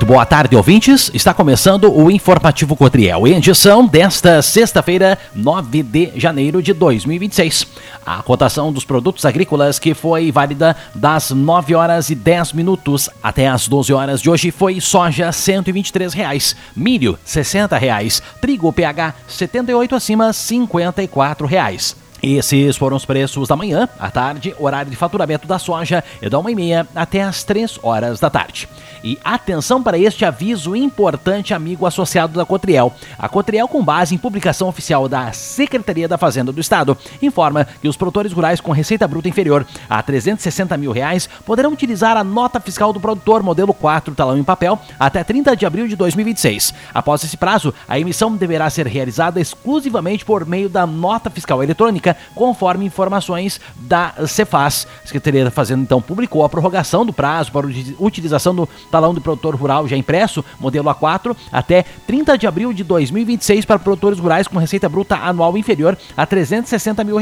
Muito boa tarde, ouvintes. Está começando o Informativo Cotriel, em edição desta sexta-feira, 9 de janeiro de 2026. A cotação dos produtos agrícolas que foi válida das 9 horas e 10 minutos até as 12 horas de hoje foi soja R$ 123, milho R$ 60, trigo PH 78 acima R$ 54. Esses foram os preços da manhã, à tarde, horário de faturamento da soja é da 1h30 até as 3 horas da tarde. E atenção para este aviso importante, amigo associado da Cotriel. A Cotriel, com base em publicação oficial da Secretaria da Fazenda do Estado, informa que os produtores rurais com receita bruta inferior a R$ 360 mil poderão utilizar a nota fiscal do produtor modelo 4 talão em papel até 30 de abril de 2026. Após esse prazo, a emissão deverá ser realizada exclusivamente por meio da nota fiscal eletrônica, conforme informações da Cefaz. A Secretaria da Fazenda, então, publicou a prorrogação do prazo para utilização do talão do produtor rural já impresso, modelo A4, até 30 de abril de 2026 para produtores rurais com receita bruta anual inferior a R$ 360 mil.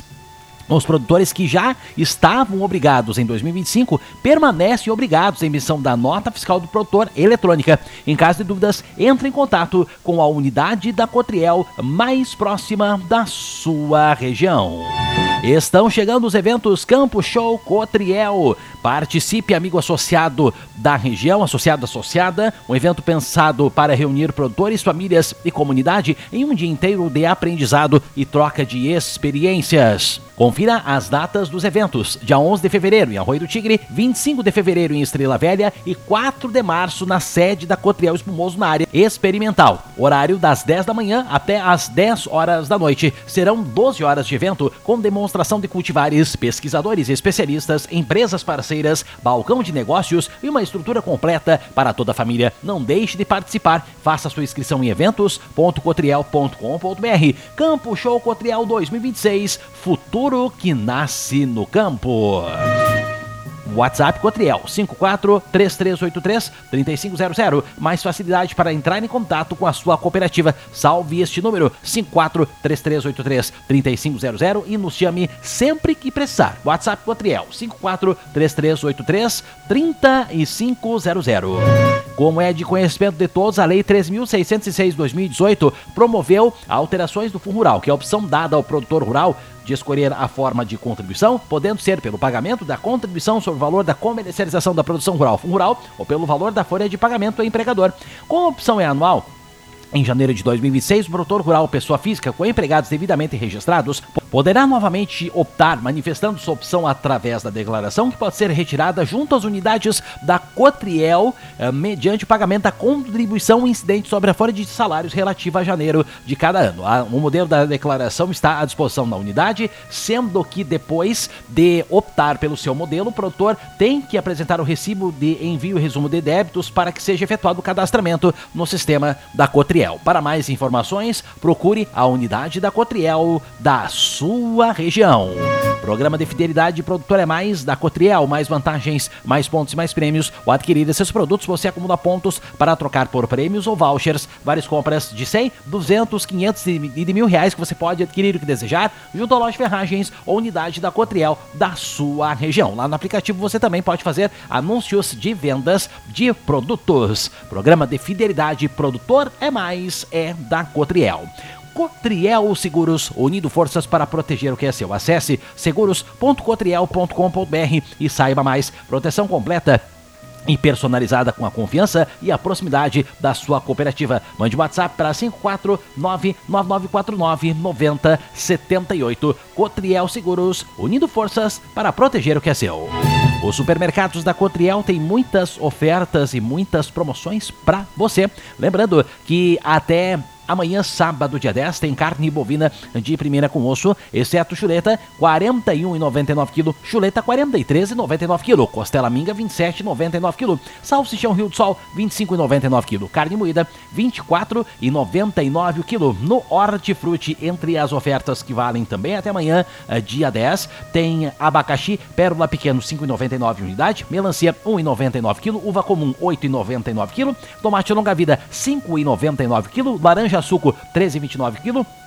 Os produtores que já estavam obrigados em 2025 permanecem obrigados à emissão da nota fiscal do produtor eletrônica. Em caso de dúvidas, entre em contato com a unidade da Cotriel mais próxima da sua região. Estão chegando os eventos Campo Show Cotriel. Participe, amigo associado da região, associada, um evento pensado para reunir produtores, famílias e comunidade em um dia inteiro de aprendizado e troca de experiências. Confira as datas dos eventos: dia 11 de fevereiro em Arroio do Tigre, 25 de fevereiro em Estrela Velha e 4 de março na sede da Cotriel Espumoso na área experimental. Horário das 10 da manhã até as 10 horas da noite. Serão 12 horas de evento com demonstração de cultivares, pesquisadores, especialistas, empresas parceiras, balcão de negócios e uma estrutura completa para toda a família. Não deixe de participar. Faça sua inscrição em eventos.cotriel.com.br. Campo Show Cotriel 2026, futuro que nasce no campo. WhatsApp Cotriel 54-3383-3500. Mais facilidade para entrar em contato com a sua cooperativa. Salve este número 54-3383-3500 e nos chame sempre que precisar. WhatsApp Cotriel 54-3383-3500. Como é de conhecimento de todos, a Lei 3.606/2018 promoveu alterações do Fundo Rural, que é a opção dada ao produtor rural de escolher a forma de contribuição, podendo ser pelo pagamento da contribuição sobre o valor da comercialização da produção rural, Fundo Rural, ou pelo valor da folha de pagamento ao empregador. Como a opção é anual, em janeiro de 2026, o produtor rural, pessoa física com empregados devidamente registrados, poderá novamente optar, manifestando sua opção através da declaração, que pode ser retirada junto às unidades da Cotriel, mediante o pagamento da contribuição incidente sobre a folha de salários relativa a janeiro de cada ano. O modelo da declaração está à disposição da unidade, sendo que depois de optar pelo seu modelo, o produtor tem que apresentar o recibo de envio e resumo de débitos para que seja efetuado o cadastramento no sistema da Cotriel. Para mais informações, procure a unidade da Cotriel da sua região. Programa de fidelidade Produtor é Mais da Cotriel. Mais vantagens, mais pontos e mais prêmios. Ao adquirir esses produtos, você acumula pontos para trocar por prêmios ou vouchers. Várias compras de 100, 200, 500 e de R$1.000 que você pode adquirir o que desejar junto à loja Ferragens ou unidade da Cotriel da sua região. Lá no aplicativo você também pode fazer anúncios de vendas de produtos. Programa de fidelidade Produtor é Mais é da Cotriel. Cotriel Seguros, unindo forças para proteger o que é seu. Acesse seguros.cotriel.com.br e saiba mais. Proteção completa e personalizada com a confiança e a proximidade da sua cooperativa. Mande um WhatsApp para 549-9949-9078. Cotriel Seguros, unindo forças para proteger o que é seu. Os supermercados da Cotriel têm muitas ofertas e muitas promoções para você. Lembrando que até amanhã, sábado, dia 10, tem carne bovina de primeira com osso, exceto chuleta, R$ 41,99 kg, chuleta R$ 43,99 kg, costela minga R$ 27,99 kg, salsichão Rio do Sol R$ 25,99 kg, carne moída R$ 24,99 kg. No Hortifruti, entre as ofertas que valem também até amanhã, dia 10, tem abacaxi Pérola Pequeno R$ 5,99 unidade, melancia R$ 1,99 kg, uva comum R$ 8,99 kg, tomate longa vida R$ 5,99 kg, laranja suco R$ 13,29 kg,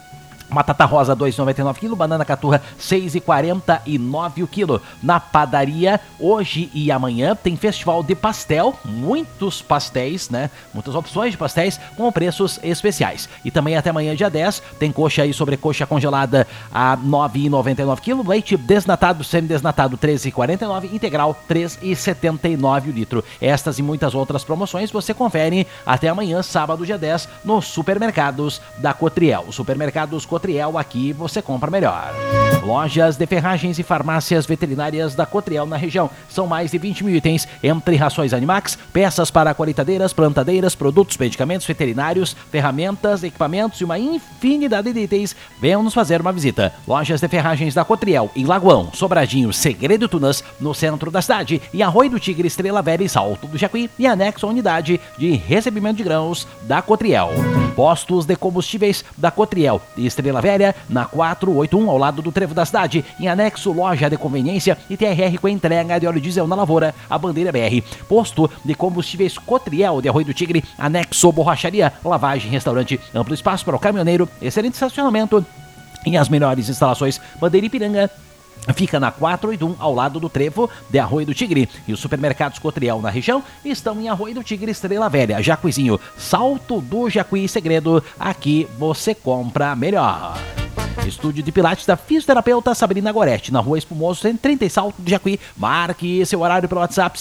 Batata rosa 2,99 kg, banana caturra 6,49 o quilo. Na padaria, hoje e amanhã tem festival de pastel, muitos pastéis, né? Muitas opções de pastéis com preços especiais. E também até amanhã, dia 10, tem coxa e sobrecoxa congelada a 9,99 kg, leite desnatado, semidesnatado 13,49, integral 3,79 o litro. Estas e muitas outras promoções você confere até amanhã, sábado, dia 10, nos supermercados da Cotriel. Os supermercados Cotriel, aqui você compra melhor. Lojas de ferragens e farmácias veterinárias da Cotriel na região. São mais de 20 mil itens, entre rações Animax, peças para colheitadeiras, plantadeiras, produtos, medicamentos veterinários, ferramentas, equipamentos e uma infinidade de itens. Venham nos fazer uma visita. Lojas de ferragens da Cotriel, em Lagoão, Sobradinho, Segredo e Tunas, no centro da cidade, e Arroio do Tigre, Estrela Velha e Salto do Jacuí, e anexo à unidade de recebimento de grãos da Cotriel. Postos de combustíveis da Cotriel, Estrela Velha, na 481, ao lado do Trevo da Cidade, em anexo loja de conveniência e TRR com entrega de óleo diesel na Lavoura, a bandeira BR. Posto de combustíveis Cotriel de Arroio do Tigre, anexo borracharia, lavagem, restaurante, amplo espaço para o caminhoneiro, excelente estacionamento e as melhores instalações. Bandeira Ipiranga fica na 481, ao lado do Trevo de Arroio do Tigre. E os supermercados Cotriel na região estão em Arroio do Tigre, Estrela Velha, Jacuizinho, Salto do Jacuí e Segredo. Aqui você compra melhor. Estúdio de Pilates da fisioterapeuta Sabrina Goretti, na Rua Espumoso, 130 Salto do Jacuí. Marque seu horário pelo WhatsApp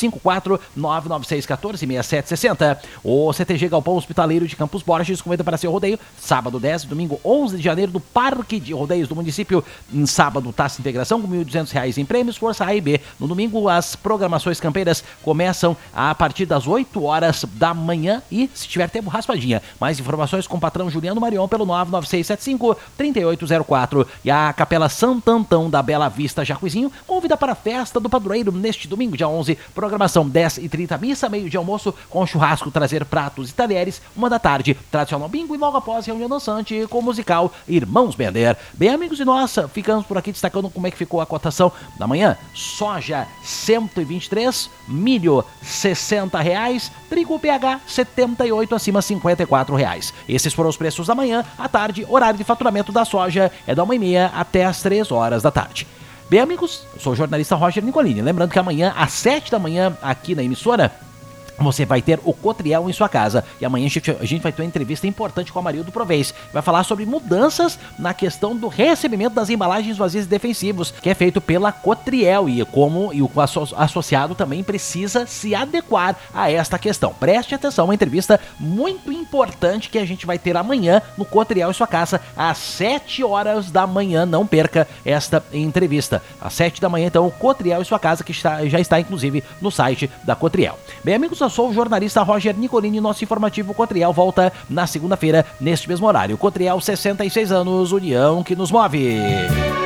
54996146760. O CTG Galpão Hospitaleiro de Campos Borges convida para seu rodeio, sábado 10 e domingo 11 de janeiro, do Parque de Rodeios do município. Em sábado, taxa de integração com R$ 1.200 em prêmios, força A e B. No domingo, as programações campeiras começam a partir das 8 horas da manhã e, se tiver tempo, raspadinha. Mais informações com o patrão Juliano Marion pelo 99675-3804. E a Capela Santo Antão da Bela Vista Jacuizinho convida para a festa do padroeiro neste domingo, dia 11, programação 10h30, missa, meio de almoço com churrasco, trazer pratos e talheres, 1 da tarde, tradicional bingo e logo após reunião dançante com o musical Irmãos Bender. Bem, amigos, e nossa, ficamos por aqui destacando como é que ficou a cotação da manhã. Soja 123, milho R$60, trigo PH 78, acima R$54. Esses foram os preços da manhã. À tarde, horário de faturamento da soja é da 1h30 até as 3 horas da tarde. Bem, amigos, eu sou o jornalista Roger Nicolini. Lembrando que amanhã, às 7 da manhã, aqui na emissora, você vai ter o Cotriel em sua casa. E amanhã a gente vai ter uma entrevista importante com a Marildo Provez. Vai falar sobre mudanças na questão do recebimento das embalagens vazias e defensivos, que é feito pela Cotriel, e como o associado também precisa se adequar a esta questão. Preste atenção, uma entrevista muito importante que a gente vai ter amanhã no Cotriel em sua casa, às 7 horas da manhã. Não perca esta entrevista. Às 7 da manhã, então, o Cotriel em sua casa, que já está inclusive no site da Cotriel. Bem, amigos, eu sou o jornalista Roger Nicolini. Nosso informativo Cotriel volta na segunda-feira, neste mesmo horário. Cotriel, 66 anos, união que nos move.